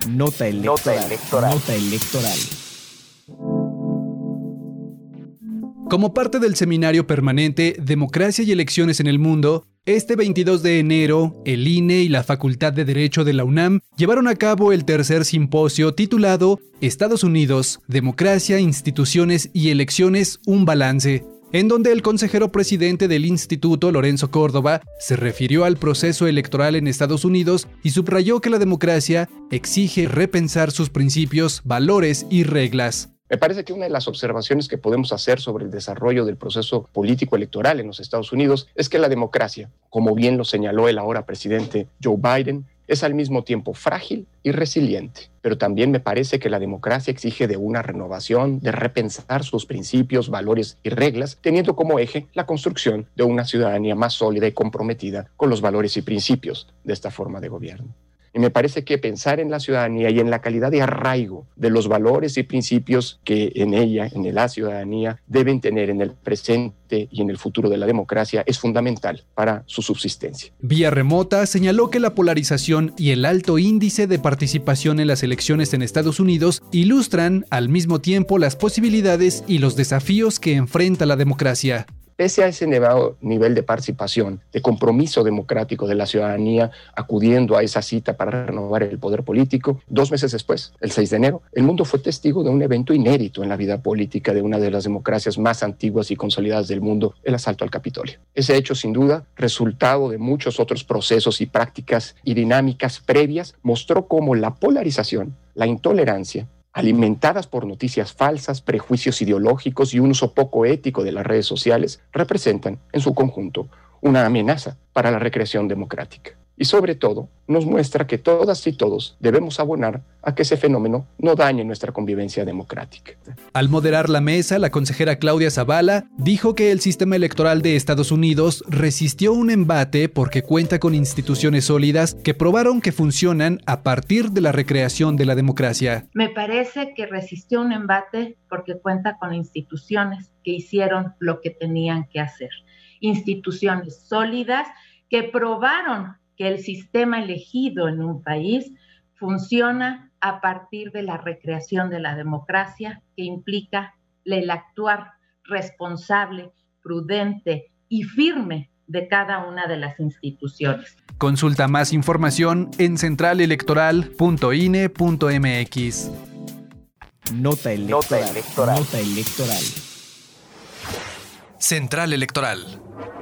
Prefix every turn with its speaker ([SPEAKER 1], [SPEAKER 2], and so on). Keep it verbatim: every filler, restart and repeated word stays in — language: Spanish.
[SPEAKER 1] Nota electoral. Nota electoral. Nota electoral.
[SPEAKER 2] Como parte del seminario permanente Democracia y Elecciones en el Mundo, este veintidós de enero, el I N E y la Facultad de Derecho de la UNAM llevaron a cabo el tercer simposio titulado Estados Unidos, Democracia, Instituciones y Elecciones, un balance, en donde el consejero presidente del instituto, Lorenzo Córdoba, se refirió al proceso electoral en Estados Unidos y subrayó que la democracia exige repensar sus principios, valores y reglas.
[SPEAKER 3] Me parece que una de las observaciones que podemos hacer sobre el desarrollo del proceso político electoral en los Estados Unidos es que la democracia, como bien lo señaló el ahora presidente Joe Biden, es al mismo tiempo frágil y resiliente. Pero también me parece que la democracia exige de una renovación, de repensar sus principios, valores y reglas, teniendo como eje la construcción de una ciudadanía más sólida y comprometida con los valores y principios de esta forma de gobierno. Y me parece que pensar en la ciudadanía y en la calidad de arraigo de los valores y principios que en ella, en la ciudadanía, deben tener en el presente y en el futuro de la democracia es fundamental para su subsistencia.
[SPEAKER 2] Vía remota señaló que la polarización y el alto índice de participación en las elecciones en Estados Unidos ilustran al mismo tiempo las posibilidades y los desafíos que enfrenta la democracia.
[SPEAKER 3] Pese a ese elevado nivel de participación, de compromiso democrático de la ciudadanía acudiendo a esa cita para renovar el poder político, dos meses después, el seis de enero, el mundo fue testigo de un evento inédito en la vida política de una de las democracias más antiguas y consolidadas del mundo, el asalto al Capitolio. Ese hecho, sin duda, resultado de muchos otros procesos y prácticas y dinámicas previas, mostró cómo la polarización, la intolerancia, alimentadas por noticias falsas, prejuicios ideológicos y un uso poco ético de las redes sociales, representan, en su conjunto, una amenaza para la recreación democrática. Y sobre todo, nos muestra que todas y todos debemos abonar a que ese fenómeno no dañe nuestra convivencia democrática.
[SPEAKER 2] Al moderar la mesa, la consejera Claudia Zavala dijo que el sistema electoral de Estados Unidos resistió un embate porque cuenta con instituciones sólidas que probaron que funcionan a partir de la recreación de la democracia.
[SPEAKER 4] Me parece que resistió un embate porque cuenta con instituciones que hicieron lo que tenían que hacer. Instituciones sólidas que probaron que el sistema elegido en un país funciona a partir de la recreación de la democracia, que implica el actuar responsable, prudente y firme de cada una de las instituciones.
[SPEAKER 2] Consulta más información en central electoral punto i n e punto m x.
[SPEAKER 1] Nota electoral. Nota electoral. Nota electoral.
[SPEAKER 2] Central Electoral.